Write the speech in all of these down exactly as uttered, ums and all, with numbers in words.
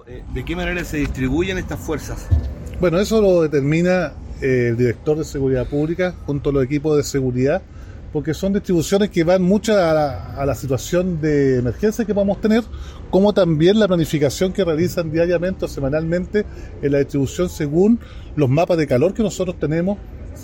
¿De qué manera se distribuyen estas fuerzas? Bueno, eso lo determina eh, el director de Seguridad Pública junto a los equipos de seguridad, porque son distribuciones que van mucho a la, a la situación de emergencia que vamos a tener, como también la planificación que realizan diariamente o semanalmente en la distribución según los mapas de calor que nosotros tenemos,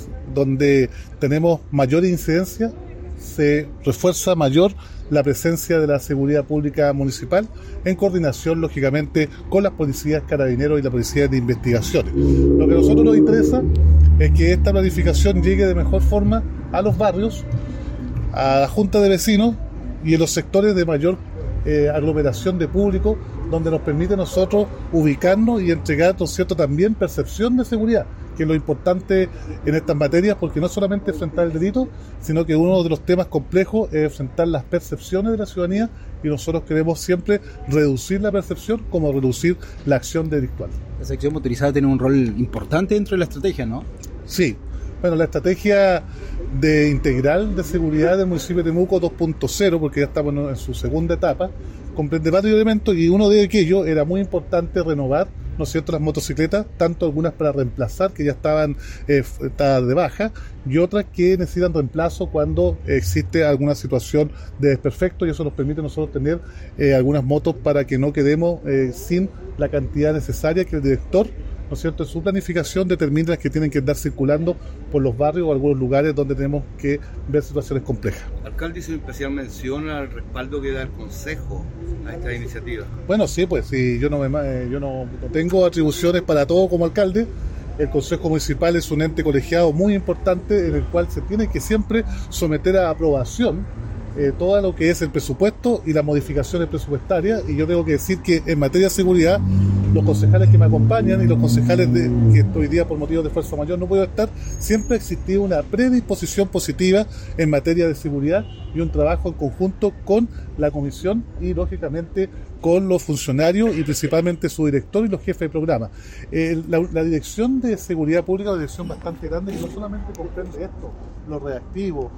donde tenemos mayor incidencia, se refuerza mayor la presencia de la seguridad pública municipal en coordinación, lógicamente, con las policías, carabineros y la policía de investigaciones. Lo que a nosotros nos interesa es que esta planificación llegue de mejor forma a los barrios, a la junta de vecinos y en los sectores de mayor eh, aglomeración de público, donde nos permite a nosotros ubicarnos y entregar, ¿no es cierto?, también percepción de seguridad, que es lo importante en estas materias, porque no solamente enfrentar el delito, sino que uno de los temas complejos es enfrentar las percepciones de la ciudadanía, y nosotros queremos siempre reducir la percepción como reducir la acción delictual. La sección motorizada tiene un rol importante dentro de la estrategia, ¿no? Sí. Bueno, la estrategia de integral de seguridad del municipio de Temuco dos punto cero, porque ya estamos en su segunda etapa, comprende varios elementos, y uno de aquellos era muy importante renovar, ¿no es cierto?, las motocicletas, tanto algunas para reemplazar, que ya estaban, eh, estaban de baja, y otras que necesitan reemplazo cuando existe alguna situación de desperfecto, y eso nos permite a nosotros tener eh, algunas motos para que no quedemos eh, sin la cantidad necesaria que el director, ¿no es cierto?, en su planificación determina que tienen que andar circulando por los barrios o algunos lugares donde tenemos que ver situaciones complejas. Alcalde hizo especial mención al respaldo que da el Consejo a esta iniciativa. Bueno, sí, pues sí, yo no, me, yo no, no tengo atribuciones para todo como alcalde. El Consejo Municipal es un ente colegiado muy importante en el cual se tiene que siempre someter a aprobación eh, todo lo que es el presupuesto y las modificaciones presupuestarias, y yo tengo que decir que en materia de seguridad, los concejales que me acompañan y los concejales de, que hoy día por motivos de fuerza mayor no puedo estar, siempre ha existido una predisposición positiva en materia de seguridad y un trabajo en conjunto con la comisión y lógicamente con los funcionarios y principalmente su director y los jefes de programa. Eh, la, la dirección de seguridad pública es una dirección bastante grande que no solamente comprende esto, los reactivos,